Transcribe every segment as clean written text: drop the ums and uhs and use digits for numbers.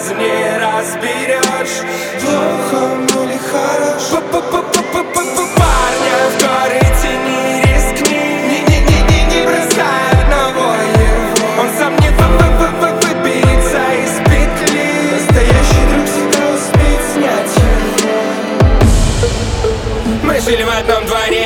сразу не разберешь, плохо или хорошо. Парня в горы тени рискни, не бросай одного его. Он сам не выберется из петли. Настоящий друг всегда успеет снять его. Мы жили в одном дворе,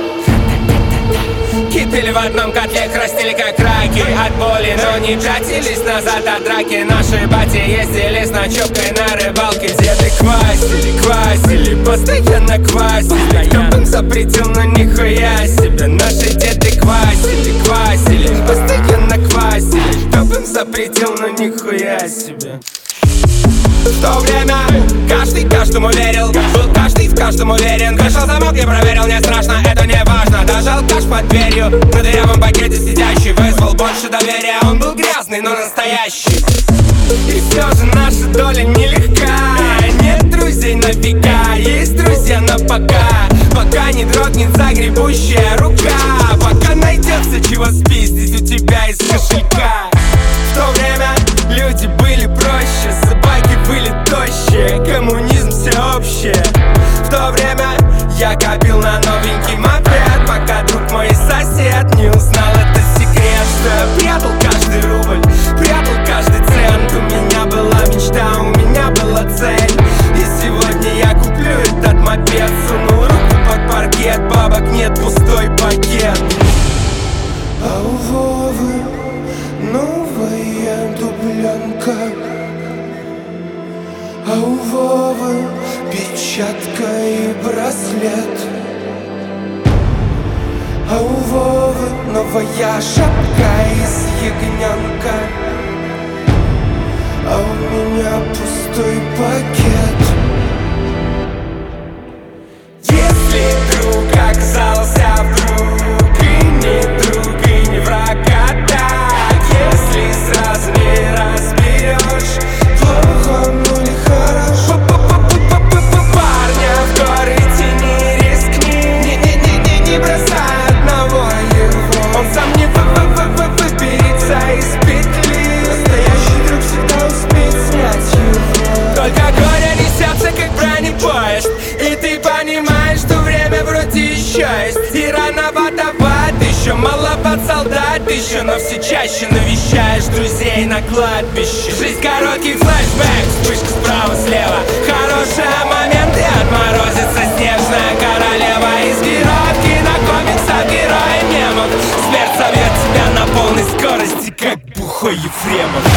кипели в одном котле, крастили как раки от боли, но не пятились назад от драки. Наши бати ездили с ночевкой на рыбалке. Деды квасили, постоянно квасили. Кто им запретил, но нихуя себе. Наши деды квасили, постоянно квасили. Кто им запретил, но нихуя себе. В то время каждый каждому верил, был каждый в каждом уверен. Вышел замок, не проверил, не страшно, это не важно. Даже алкаш под дверью, на дырявом пакете сидящий, вызвал больше доверия. Он был грязный, но настоящий. И все же наша доля нелегка. Нет друзей на века, есть друзья на пока. Пока не дрогнет загребущая рука, пока найдется чего спиздить у тебя из кошелька. В то время люди были проще, собаки были тощие, коммунизм всеобщее. В то время я копил на новенький мопед, пока друг мой сосед не узнал это секрет. Что я прятал каждый рубль, прятал каждый цент. У меня была мечта, у меня была цель. И сегодня я куплю этот мопед. Сунул руку под паркет, бабок нет, пустой пакет. А у Вовы новая дублянка, а у Вовы печатка и браслет, а у Вовы новая шапка из ягненка, а у меня пустой пакет. Если друг оказался вдруг и не друг, и не враг, а так, если сразу не разберешь, плохо или хорошо. Парня в горы тени рискни, не бросай одного его. Он сам не выберется из петли. Настоящий друг всегда успеет снять его. Только горе несется, как бронепоезд, и ты понимаешь, что время вроде еще есть. И рановато еще мало под солдат еще, но все чаще навещаешь друзей на кладбище. Жизнь короткий флешбэк, вспышка справа-слева. Хорошие моменты, отморозится снежная королева. Из героевки на комиксах герои мемов. Смерть совет тебя на полной скорости, как бухой Ефремов.